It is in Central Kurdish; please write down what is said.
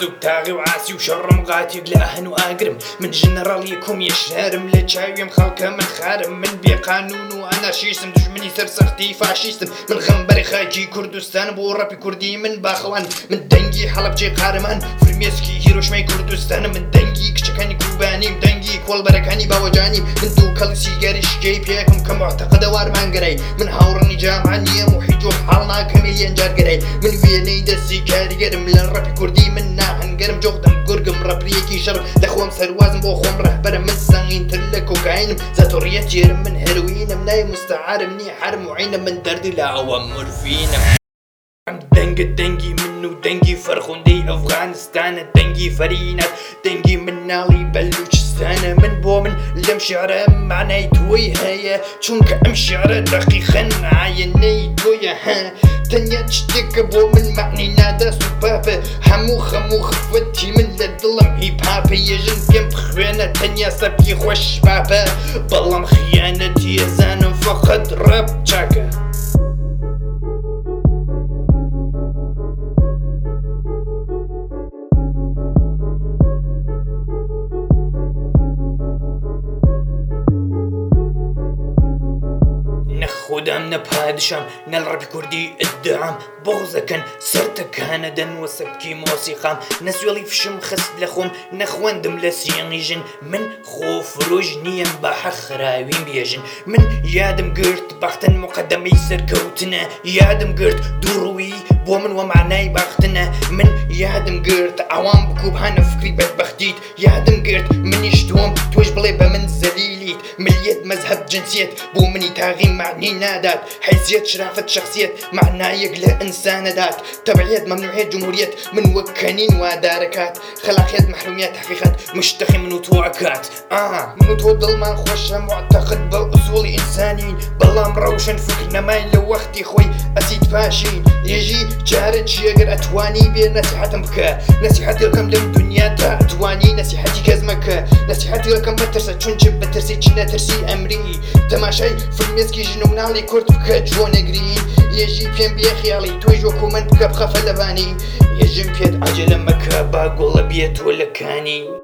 مەست و تاغی و عاسی و شەڕم قاتێک لە ئاهەن و ئاگرم من ژنەڕاڵیەکۆم یەشارم لە چاویم خەڵکە من خارم من بێقانون و ئەنارشیستم دژمنی سەرسەختی فاشیستم من غەمبەری خاکی کوردستان بۆ ڕەپی کوردی من باخەوان من دەنگی حەڵەبجەی قارەمان فرمێسکی هیرۆشمای کوردستانم من دەنگی کچەکانی کوبانیم دەنگی کۆڵبەرەکانی باوەجانیم من دوو کەڵی سیگاری شکەی پێکم کە معتەقەدە وارمانگەرەی من هاوڕەنی جامانیە محیت و حاڵ ناکەمێ یەنجارگەرەی من وێنەی دەستی کاریگەرم لە ڕەپی کوردی من ناهەنگەرم جۆخدەم گورگم ڕەپریەکی شەڕ دەخۆم سەروازم بۆ خۆم ڕەهبەرم من سەنگینتر لە کۆکاینم زەتۆڕیەت جێرم من هەروینم نای مستەعارم نی حرم و عینم من دەردی لە ئەوە مورفینم دەنگت دەنگی من و دەنگی فەرخوندەی ئەفغانستانە دەنگی فەرینات دەنگی مناڵی بەلوچستانە من بۆ من لەم شێعرە معنای تۆی هەیە چونکە ئەم شێعرە دەقیقەن ئایەنەی تۆیە تەنیا شتێکە بۆ من معنی نادا سوپاپە هەموو خەموو خفەتی من لە دڵم هیپاپە یەژن پێم بخوێنە تەنیا سەپی خۆش باپە بەڵام خیانەتی ئەزانم فەقەت ڕەپ چاکە خودم نەپادشام نەڵڕەپی کوردی ئەدعام بۆغزەکەن سەرتەکانە دەنوە سەبکی مۆسیقام نەسوێڵی فشم خست لە خۆم نەخوێندم لە سیێنی ژن من خۆفرۆژ نییەم بە حەخراویم بێژن من یادم گرت بەختن مقەدەمەی سەرکەوتنە یادم گرت دووڕووی بۆ من وە معنای باختنە من یادم گرت ئەوان بکوبهانە فکری بەدبەختیت یادم گرت منیش تۆم تۆش بڵێ بە من زەلیلیت ملیەت مەزهەب جنسیەت بۆ منی تاغی معنی نادات حیزیەت شرافەت شخصیت معنایەک لە ئینسانەدات تەبعیەت مەمنوعیەت جمهوریەت من وەک کەنین وادارەکات خەلاقیەت مەحرومیەت حەقیقەت مشتەقی من و تۆ ئەکات من و تۆ دڵمان خۆشە معتەقد بە ئوسوڵی ئینسانین بەڵام ڕەوشن فکر نەماین لە وەختی خۆی ئەسیت پاشین ێژی جارە چیەگەر ئەتوانی بێ نەسیحەتم بکە نەسیحەتی یەکەم لەم دنیادا ئەتوانی نەسیحەتی کەس مەکە نەسیحەتی یەکەم بەترسە چونچ بەترسی چ نەترسی ئەمری تەماشای فرمێسکی ژن و مناڵی کورد بکە جوۆ نەگرین یەژی پێم بێ خیاڵی تۆی وەکو من بکە بخەفە لەبانی یەژم پێت عەجەلە مەکە با گۆڵە بێتۆ لە کانی